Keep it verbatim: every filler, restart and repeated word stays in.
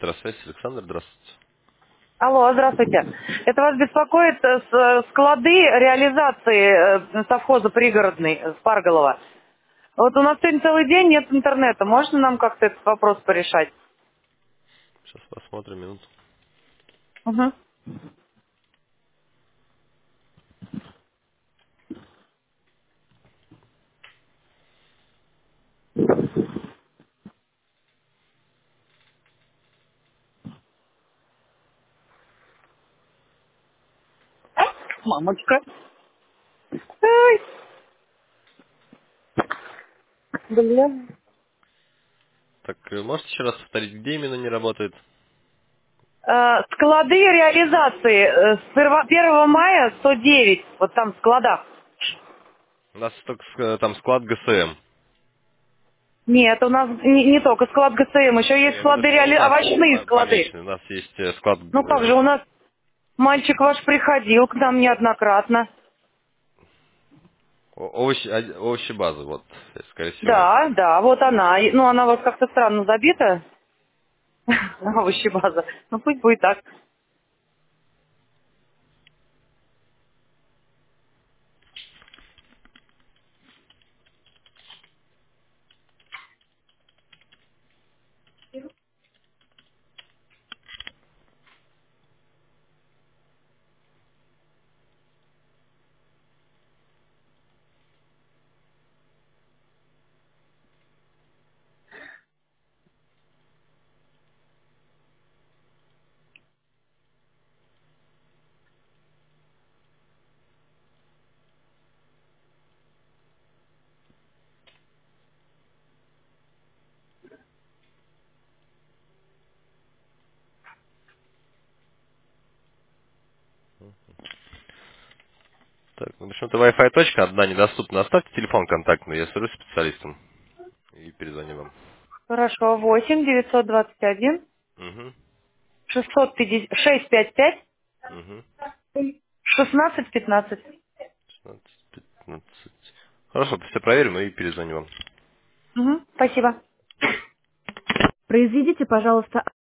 Электросвязь, Александр, здравствуйте. Алло, здравствуйте. Это вас беспокоит э, с- э, склады реализации э, совхоза пригородный э, Спарголова. Вот у нас сегодня целый день нет интернета. Можно нам как-то этот вопрос порешать? Сейчас посмотрим минуту. Угу. Мамочка. Ай, блин. Так, э, можете еще раз повторить, где именно не работает? Э, склады реализации э, с перво- первого мая сто девять. Вот там в складах. У нас только с- э, там склад ГСМ. Нет, у нас не, не только склад ГСМ, еще есть Не, ну склады это не у реали... нас овощные по- склады. помечены. У нас есть э, склад Ну как э, же, у нас мальчик ваш приходил к нам неоднократно. о- овощи, а- овощебазы, вот, э, скорее всего, это. Да, да, вот она. И- Ну, она вот как-то странно забита, овощебаза. Ну, пусть будет так. Так, ну почему-то Wi-Fi точка одна недоступна. Оставьте телефон контактный, я свяжусь с специалистом и перезвоню вам. Хорошо, восемь девятьсот двадцать один Угу, шестьсот пятьдесят шесть пять пять угу. шестнадцать пятнадцать. шестнадцать, пятнадцать. Хорошо, все проверим и перезвоню вам. Угу, спасибо. Произведите, пожалуйста,